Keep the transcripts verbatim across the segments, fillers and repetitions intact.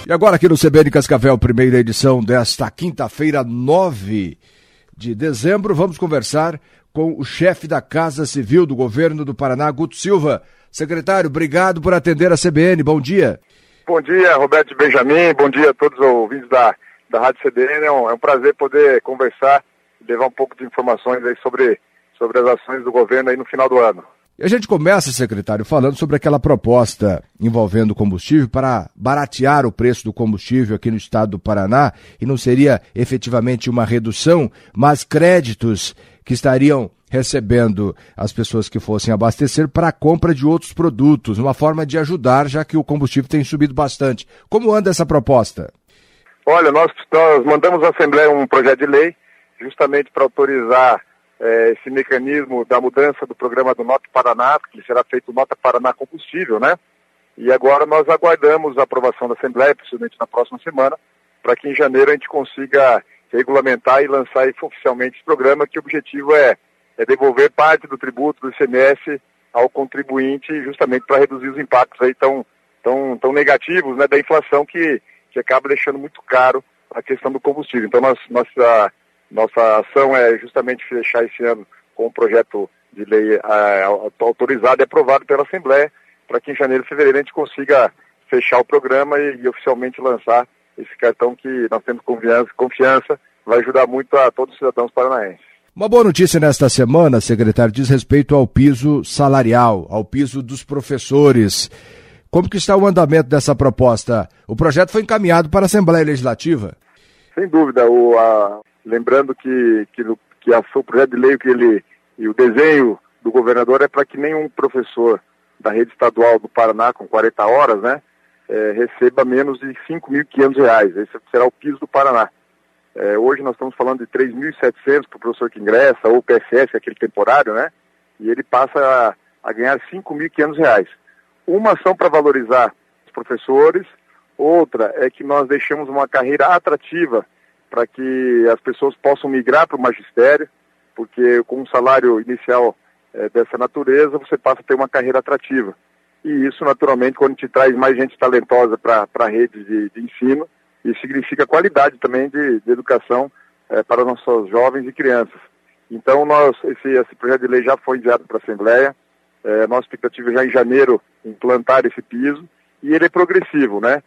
E agora aqui no C B N Cascavel, primeira edição desta quinta-feira, nove de dezembro, vamos conversar com o chefe da Casa Civil do Governo do Paraná, Guto Silva. Secretário, obrigado por atender a C B N, bom dia. Bom dia, Roberto Benjamin, bom dia a todos os ouvintes da, da Rádio C B N, é um, é um prazer poder conversar e levar um pouco de informações aí sobre, sobre as ações do governo aí no final do ano. E a gente começa, secretário, falando sobre aquela proposta envolvendo combustível para baratear o preço do combustível aqui no estado do Paraná, e não seria efetivamente uma redução, mas créditos que estariam recebendo as pessoas que fossem abastecer para a compra de outros produtos, uma forma de ajudar, já que o combustível tem subido bastante. Como anda essa proposta? Olha, nós, nós mandamos à Assembleia um projeto de lei justamente para autorizar É, esse mecanismo da mudança do programa do Nota Paraná, que será feito o Nota Paraná Combustível, né? E agora nós aguardamos a aprovação da Assembleia, possivelmente na próxima semana, para que em janeiro a gente consiga regulamentar e lançar oficialmente esse programa, que o objetivo é, é devolver parte do tributo do I C M S ao contribuinte, justamente para reduzir os impactos aí tão, tão, tão negativos, né, da inflação que, que acaba deixando muito caro a questão do combustível. Então nós, nós a, Nossa ação é justamente fechar esse ano com um projeto de lei uh, autorizado e aprovado pela Assembleia, para que em janeiro e fevereiro a gente consiga fechar o programa e, e oficialmente lançar esse cartão que nós temos confiança, confiança, vai ajudar muito a todos os cidadãos paranaenses. Uma boa notícia nesta semana, secretário, diz respeito ao piso salarial, ao piso dos professores. Como que está o andamento dessa proposta? O projeto foi encaminhado para a Assembleia Legislativa? Sem dúvida, o... A... Lembrando que, que, que a, o projeto de lei que ele, e o desenho do governador é para que nenhum professor da rede estadual do Paraná, com quarenta horas, né, é, receba menos de cinco mil e quinhentos reais. Esse será o piso do Paraná. É, hoje nós estamos falando de três mil e setecentos para o professor que ingressa, ou o P S S, aquele temporário, né, e ele passa a, a ganhar cinco mil e quinhentos reais. Uma ação para valorizar os professores, outra é que nós deixamos uma carreira atrativa para que as pessoas possam migrar para o magistério, porque com um salário inicial é, dessa natureza, você passa a ter uma carreira atrativa. E isso, naturalmente, quando te traz mais gente talentosa para a rede de, de ensino, isso significa qualidade também de, de educação é, para nossos jovens e crianças. Então, nós, esse, esse projeto de lei já foi enviado para a Assembleia, é, nossa expectativa é já em janeiro implantar esse piso, e ele é progressivo, né?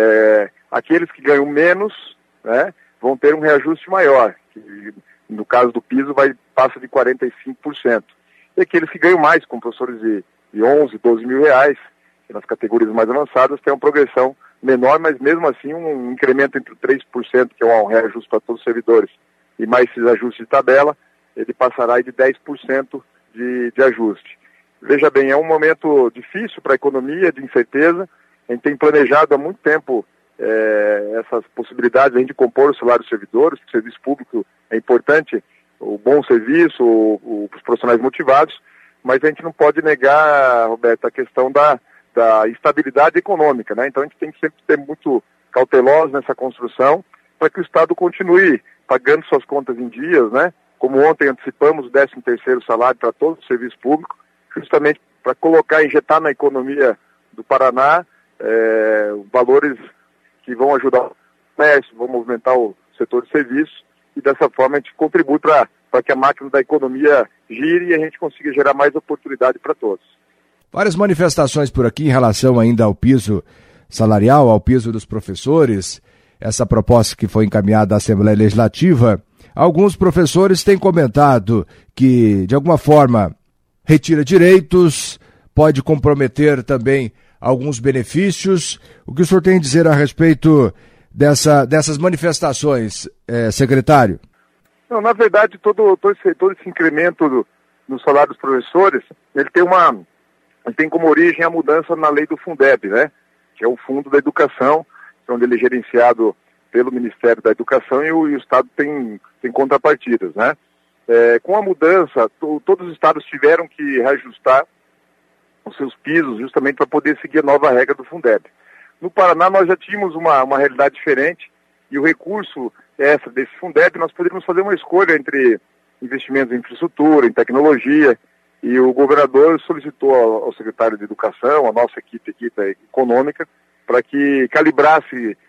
É, aqueles que ganham menos, né, vão ter um reajuste maior, que no caso do piso vai, passa de quarenta e cinco por cento. E aqueles que ganham mais, com professores de, de onze, doze mil reais, que nas categorias mais avançadas tem uma progressão menor, mas mesmo assim um incremento entre três por cento, que é um reajuste para todos os servidores, e mais esses ajustes de tabela, ele passará de dez por cento de, de ajuste. Veja bem, é um momento difícil para a economia, de incerteza. A gente tem planejado há muito tempo É, essas possibilidades de a gente compor o salário dos servidores, o serviço público é importante, o bom serviço, o, o, os profissionais motivados, mas a gente não pode negar, Roberto, a questão da, da estabilidade econômica, né? Então a gente tem que sempre ser muito cauteloso nessa construção para que o Estado continue pagando suas contas em dias, né? Como ontem antecipamos o décimo terceiro salário para todo o serviço público, justamente para colocar, injetar na economia do Paraná é, valores que vão ajudar o comércio, vão movimentar o setor de serviços, e dessa forma a gente contribui para que a máquina da economia gire e a gente consiga gerar mais oportunidade para todos. Várias manifestações por aqui em relação ainda ao piso salarial, ao piso dos professores, essa proposta que foi encaminhada à Assembleia Legislativa. Alguns professores têm comentado que, de alguma forma, retira direitos, pode comprometer também alguns benefícios. O que o senhor tem a dizer a respeito dessa, dessas manifestações, eh, secretário? Não, na verdade, todo, todo, esse, todo esse incremento do, no salário dos professores, ele tem, uma, ele tem como origem a mudança na lei do Fundeb, né? Que é o Fundo da Educação, onde ele é gerenciado pelo Ministério da Educação e o, e o Estado tem, tem contrapartidas, né? É, com a mudança, to, todos os estados tiveram que reajustar os seus pisos, justamente para poder seguir a nova regra do Fundeb. No Paraná nós já tínhamos uma, uma realidade diferente, e o recurso essa desse Fundeb, nós poderíamos fazer uma escolha entre investimentos em infraestrutura, em tecnologia, e o governador solicitou ao, ao secretário de Educação, a nossa equipe, equipe econômica, para que calibrasse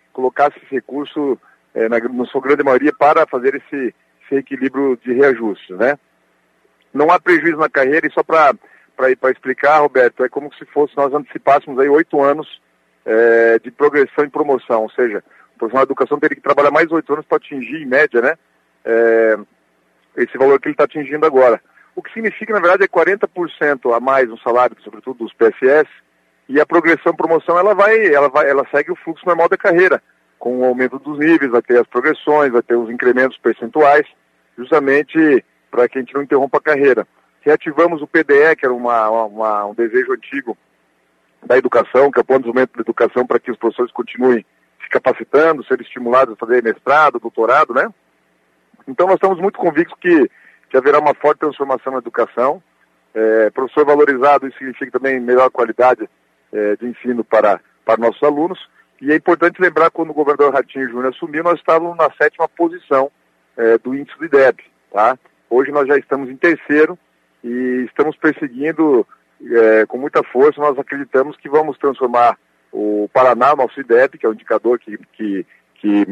colocasse esse recurso, é, na, na sua grande maioria, para fazer esse, esse equilíbrio de reajustes, né? Não há prejuízo na carreira, e só para explicar, Roberto, é como se fosse nós antecipássemos aí oito anos é, de progressão e promoção, ou seja, o profissional de educação teria que trabalhar mais oito anos para atingir, em média, né, é, esse valor que ele está atingindo agora. O que significa, na verdade, é quarenta por cento a mais no salário, sobretudo dos P S S, e a progressão e promoção, ela vai, ela vai, ela segue o fluxo normal da carreira, com o aumento dos níveis, vai ter as progressões, vai ter os incrementos percentuais, justamente para que a gente não interrompa a carreira. Reativamos o P D E, que era uma, uma, um desejo antigo da educação, que é o plano de desenvolvimento da educação, para que os professores continuem se capacitando, serem estimulados a fazer mestrado, doutorado, né? Então nós estamos muito convictos que, que haverá uma forte transformação na educação. É, professor valorizado, isso significa também melhor qualidade é, de ensino para, para nossos alunos. E é importante lembrar, quando o governador Ratinho Júnior assumiu, nós estávamos na sétima posição é, do índice do I D E B, tá? Hoje nós já estamos em terceiro, e estamos perseguindo é, com muita força. Nós acreditamos que vamos transformar o Paraná, nosso I D E B, que é o indicador que, que, que,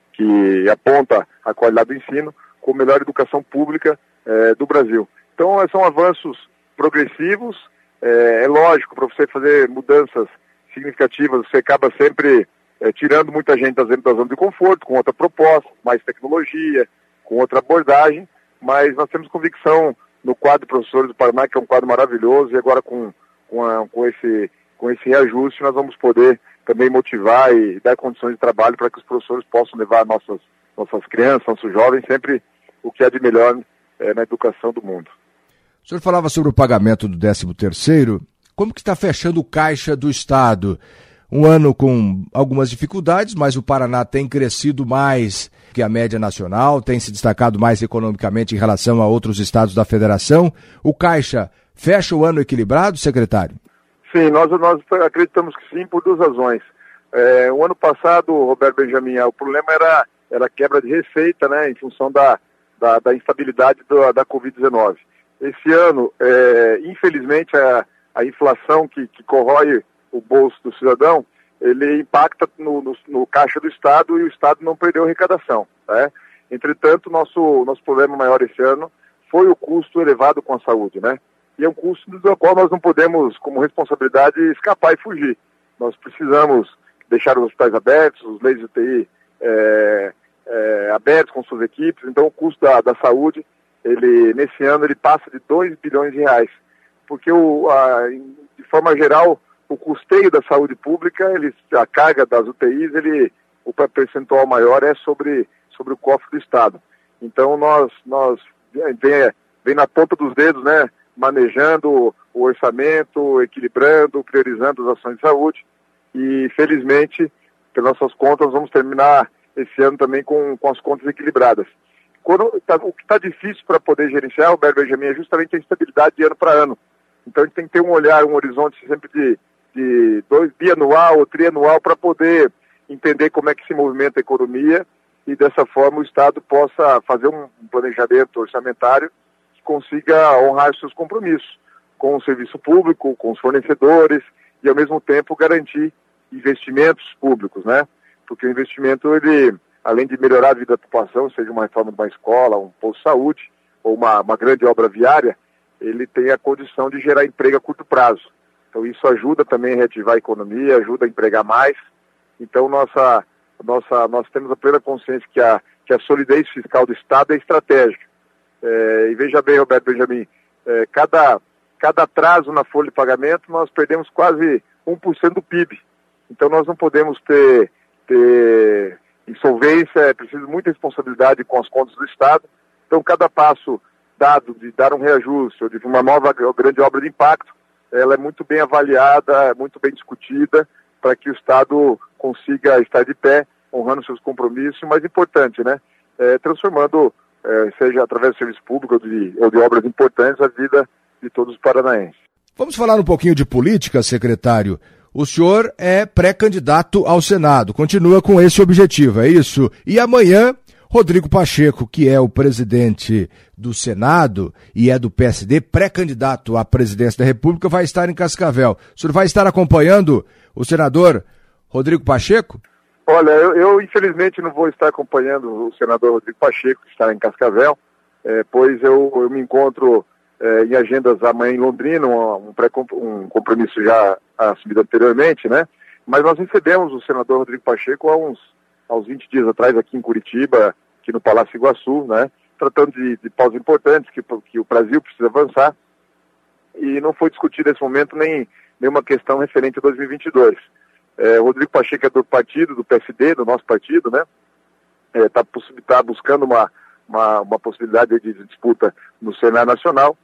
que aponta a qualidade do ensino, com a melhor educação pública é, do Brasil. Então, são avanços progressivos. É, é lógico, para você fazer mudanças significativas, você acaba sempre é, tirando muita gente da zona de conforto, com outra proposta, mais tecnologia, com outra abordagem, mas nós temos convicção no quadro de professores do Paraná, que é um quadro maravilhoso, e agora com, com, a, com, esse, com esse reajuste nós vamos poder também motivar e dar condições de trabalho para que os professores possam levar nossas, nossas crianças, nossos jovens, sempre o que há de melhor é, na educação do mundo. O senhor falava sobre o pagamento do décimo terceiro, como que está fechando o caixa do Estado? Um ano com algumas dificuldades, mas o Paraná tem crescido mais que a média nacional, tem se destacado mais economicamente em relação a outros estados da federação. O Caixa fecha o ano equilibrado, secretário? Sim, nós, nós acreditamos que sim, por duas razões. É, o ano passado, Roberto Benjamin, o problema era, era a quebra de receita, né, em função da, da, da instabilidade do, da covid dezenove. Esse ano, é, infelizmente, a, a inflação que, que corrói o bolso do cidadão, ele impacta no, no, no caixa do Estado, e o Estado não perdeu arrecadação, né? Entretanto, nosso, nosso problema maior esse ano foi o custo elevado com a saúde, né? E é um custo do qual nós não podemos, como responsabilidade, escapar e fugir. Nós precisamos deixar os hospitais abertos, os leitos de U T I é, é, abertos com suas equipes. Então, o custo da, da saúde, ele, nesse ano, ele passa de dois bilhões de reais. Porque, o, a, de forma geral, o custeio da saúde pública, ele, a carga das U T Is, ele, o percentual maior é sobre, sobre o cofre do Estado. Então, nós, nós vem, vem na ponta dos dedos, né, manejando o orçamento, equilibrando, priorizando as ações de saúde, e, felizmente, pelas nossas contas, vamos terminar esse ano também com, com as contas equilibradas. Quando, tá, o que está difícil para poder gerenciar, Roberto Benjamin, é justamente a instabilidade de ano para ano. Então, a gente tem que ter um olhar, um horizonte sempre de de dois, bianual ou trianual, para poder entender como é que se movimenta a economia, e dessa forma o Estado possa fazer um planejamento orçamentário que consiga honrar seus compromissos com o serviço público, com os fornecedores, e ao mesmo tempo garantir investimentos públicos, né? Porque o investimento, ele, além de melhorar a vida da população, seja uma reforma de uma escola, um posto de saúde ou uma, uma grande obra viária, ele tem a condição de gerar emprego a curto prazo. Então isso ajuda também a reativar a economia, ajuda a empregar mais. Então nossa, nossa, nós temos a plena consciência que a, que a solidez fiscal do Estado é estratégica. É, e veja bem, Roberto Benjamin, é, cada, cada atraso na folha de pagamento nós perdemos quase um por cento do P I B. Então nós não podemos ter, ter insolvência, é preciso muita responsabilidade com as contas do Estado. Então cada passo dado de dar um reajuste ou de uma nova grande obra de impacto, ela é muito bem avaliada, muito bem discutida, para que o Estado consiga estar de pé, honrando seus compromissos, e mais importante, né, é, transformando, é, seja através do serviço público ou de, ou de obras importantes, a vida de todos os paranaenses. Vamos falar um pouquinho de política, secretário. O senhor é pré-candidato ao Senado, continua com esse objetivo, é isso? E amanhã, Rodrigo Pacheco, que é o presidente do Senado e é do P S D, pré-candidato à presidência da República, vai estar em Cascavel. O senhor vai estar acompanhando o senador Rodrigo Pacheco? Olha, eu, eu infelizmente não vou estar acompanhando o senador Rodrigo Pacheco, que está em Cascavel, é, pois eu, eu me encontro é, em agendas amanhã em Londrina, um, um, pré um compromisso já assumido anteriormente, né? Mas nós recebemos o senador Rodrigo Pacheco há uns, há uns vinte dias atrás aqui em Curitiba, aqui no Palácio Iguaçu, né? Tratando de, de pautas importantes que, que o Brasil precisa avançar, e não foi discutido nesse momento nem nenhuma questão referente a dois mil e vinte e dois. É, o Rodrigo Pacheco é do partido, do P S D, do nosso partido, né? Está é, tá buscando uma, uma, uma possibilidade de disputa no cenário nacional,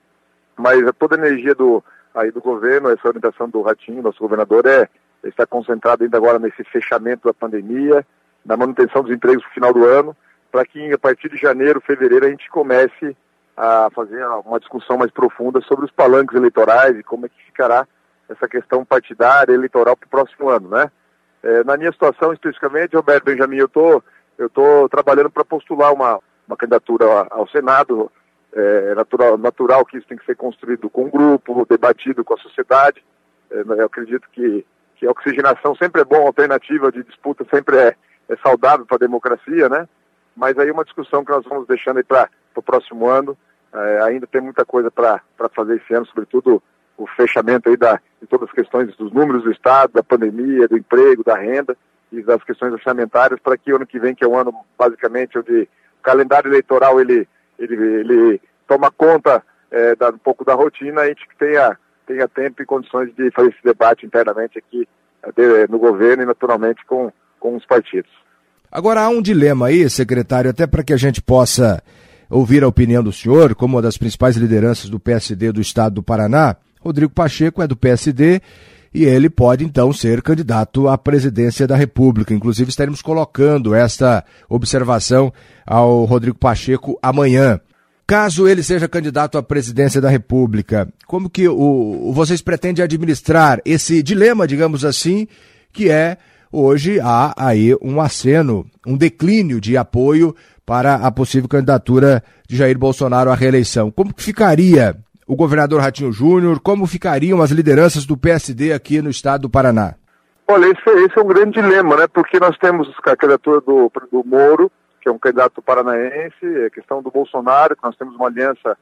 mas toda a energia do, aí do governo, essa orientação do Ratinho, nosso governador, é está concentrada ainda agora nesse fechamento da pandemia, na manutenção dos empregos no final do ano, para que a partir de janeiro, fevereiro, a gente comece a fazer uma discussão mais profunda sobre os palanques eleitorais e como é que ficará essa questão partidária, eleitoral para o próximo ano, né? É, na minha situação, especificamente, Roberto Benjamin, eu tô, eu tô trabalhando para postular uma, uma candidatura ao Senado. É natural, natural que isso tem que ser construído com um grupo, debatido com a sociedade. É, eu acredito que, que a oxigenação sempre é bom, a alternativa de disputa sempre é, é saudável para a democracia, né? Mas aí uma discussão que nós vamos deixando aí para o próximo ano. É, ainda tem muita coisa para fazer esse ano, sobretudo o fechamento aí da, de todas as questões dos números do Estado, da pandemia, do emprego, da renda e das questões orçamentárias, para que o ano que vem, que é um ano basicamente onde o calendário eleitoral ele, ele, ele toma conta é, da, um pouco da rotina, a gente tenha, tenha tempo e condições de fazer esse debate internamente aqui de, no governo e naturalmente com, com os partidos. Agora há um dilema aí, secretário, até para que a gente possa ouvir a opinião do senhor, como uma das principais lideranças do P S D do estado do Paraná. Rodrigo Pacheco é do P S D e ele pode então ser candidato à presidência da República. Inclusive estaremos colocando esta observação ao Rodrigo Pacheco amanhã. Caso ele seja candidato à presidência da República, como que o, vocês pretendem administrar esse dilema, digamos assim, que é hoje há aí um aceno, um declínio de apoio para a possível candidatura de Jair Bolsonaro à reeleição? Como que ficaria o governador Ratinho Júnior, como ficariam as lideranças do P S D aqui no estado do Paraná? Olha, esse, esse é um grande dilema, né? Porque nós temos a candidatura do, do Moro, que é um candidato paranaense, a questão do Bolsonaro, que nós temos uma aliança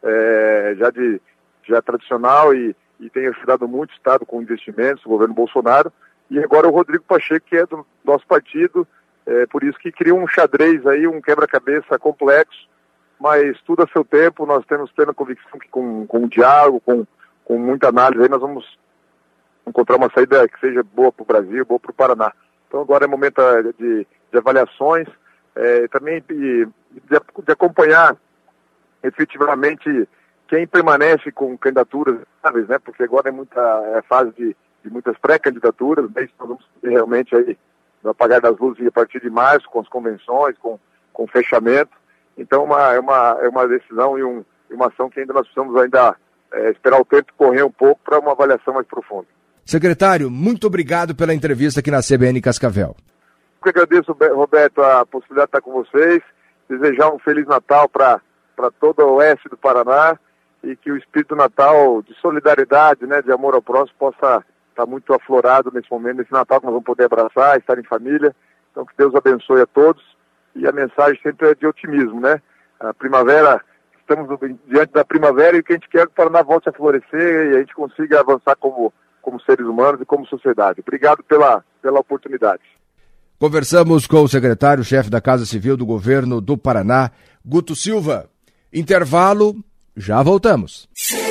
é, já, de, já tradicional e, e tem ajudado muito o estado com investimentos, o governo Bolsonaro, e agora o Rodrigo Pacheco, que é do nosso partido, é, por isso que cria um xadrez aí, um quebra-cabeça complexo, mas tudo a seu tempo. Nós temos plena convicção que com, com o diálogo, com, com muita análise, aí nós vamos encontrar uma saída que seja boa para o Brasil, boa para o Paraná. Então agora é momento de, de avaliações, é, também de, de, de acompanhar efetivamente quem permanece com candidaturas, né? Porque agora é muita é fase de, de muitas pré-candidaturas, né? Nós vamos realmente aí no apagar das luzes a partir de março, com as convenções, com, com o fechamento. Então uma, é, uma, é uma decisão e um, uma ação que ainda nós precisamos ainda é, esperar o tempo correr um pouco para uma avaliação mais profunda. Secretário, muito obrigado pela entrevista aqui na C B N Cascavel. Eu que agradeço, Roberto, a possibilidade de estar com vocês, desejar um Feliz Natal para todo o oeste do Paraná e que o espírito natal de solidariedade, né, de amor ao próximo possa estar muito aflorado nesse momento, nesse Natal que nós vamos poder abraçar, estar em família. Então que Deus abençoe a todos. E a mensagem sempre é de otimismo, né? A primavera, estamos diante da primavera e o que a gente quer é que o Paraná volte a florescer e a gente consiga avançar como, como seres humanos e como sociedade. Obrigado pela, pela oportunidade. Conversamos com o secretário-chefe da Casa Civil do Governo do Paraná, Guto Silva. Intervalo, já voltamos.